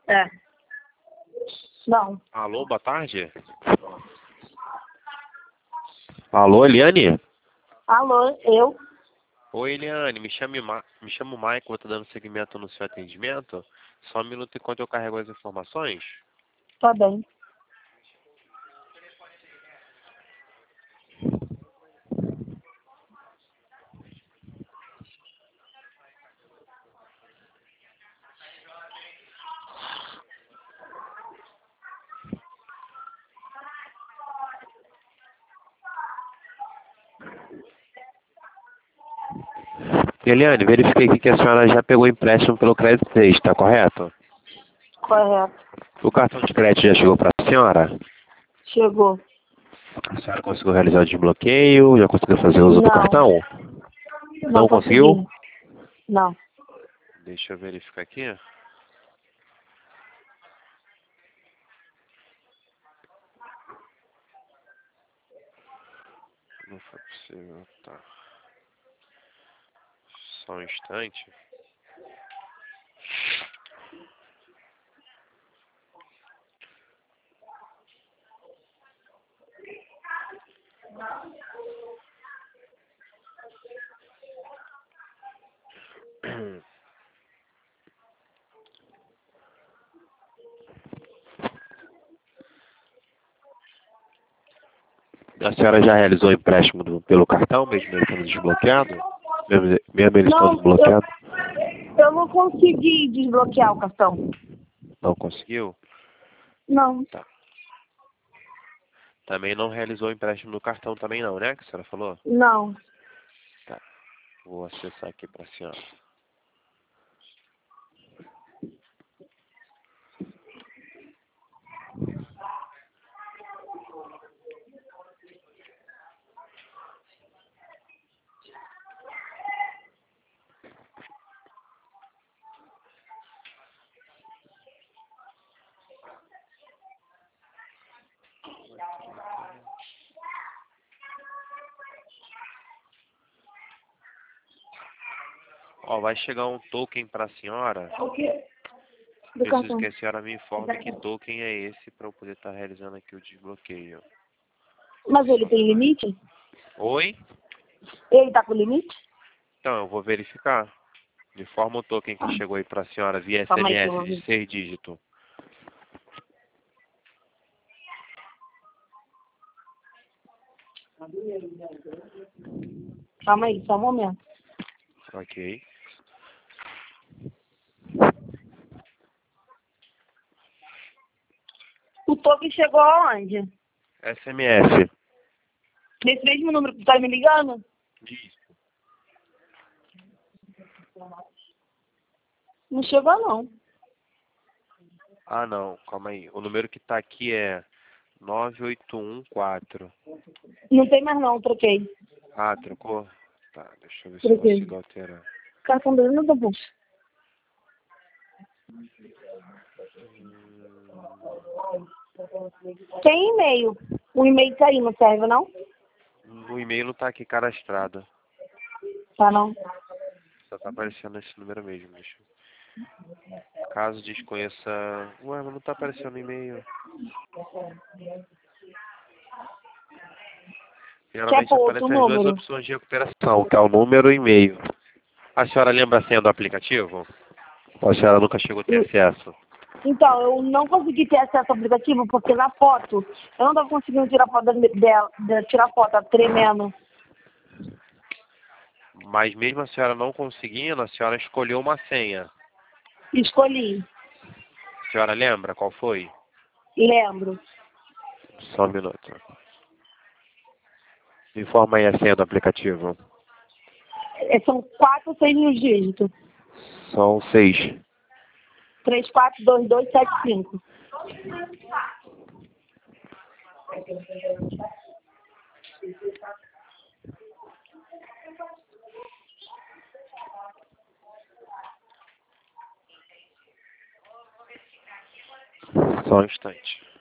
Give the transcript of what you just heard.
É. Não. Alô, boa tarde. Alô, Eliane? Alô, eu? Oi, Eliane, me chamo Maicon, estou dando seguimento no seu atendimento. Só um minuto enquanto eu carrego as informações. Tá bem. Eliane, verifiquei aqui que a senhora já pegou empréstimo pelo Crédito 3, está correto? Correto. O cartão de crédito já chegou para a senhora? Chegou. A senhora conseguiu realizar o desbloqueio? Já conseguiu fazer uso do Não. cartão? Não conseguiu? consegui. Não. Deixa eu verificar aqui. Não foi possível, tá. Só um instante. A senhora já realizou o empréstimo pelo cartão, mesmo ele estando desbloqueado? Mesmo ele estando Não, desbloqueado? eu não consegui desbloquear o cartão. Não conseguiu? Não. Tá. Também não realizou o empréstimo no cartão também não, né? Que a senhora falou? Não. Tá. Vou acessar aqui para a senhora. Ó, vai chegar um token para a senhora. O quê? Do Preciso cartão. que a senhora me informe que token é esse para eu poder estar realizando aqui o desbloqueio. Mas ele tem limite? Oi? Ele tá com limite? Então, eu vou verificar. Me informa o token que chegou aí para a senhora via Calma aí que eu SMS vou de ver. 6 dígitos. Calma aí, só um momento. Ok. O token chegou aonde? SMS. Nesse mesmo número que tu tá me ligando? Isso. Não chegou, não. Ah, não. Calma aí. O número que tá aqui é 9814. Não tem mais, não. Troquei. Ah, trocou? Tá, deixa eu ver se eu Troquei. consigo alterar. Cartão dele não tá bom. Tem e-mail. O e-mail tá aí, não serve, não? O e-mail não tá aqui cadastrado. Tá, não. Só tá aparecendo esse número mesmo. Deixa eu... Caso desconheça... Ué, mas não tá aparecendo o e-mail. Quer Geralmente pôr outro aparecem as duas número? opções de recuperação, que é o número e o e-mail. A senhora lembra a senha do aplicativo? Ou a senhora nunca chegou a ter acesso? Então, eu não consegui ter acesso ao aplicativo porque na foto, eu não tava conseguindo tirar foto dela, tirar foto, tava tremendo. Mas mesmo a senhora não conseguindo, a senhora escolheu uma senha. Escolhi. A senhora lembra qual foi? Lembro. Só um minuto. Me informa aí a senha do aplicativo. São 4 ou 6 dígitos. São 6. 342275. Só um instante.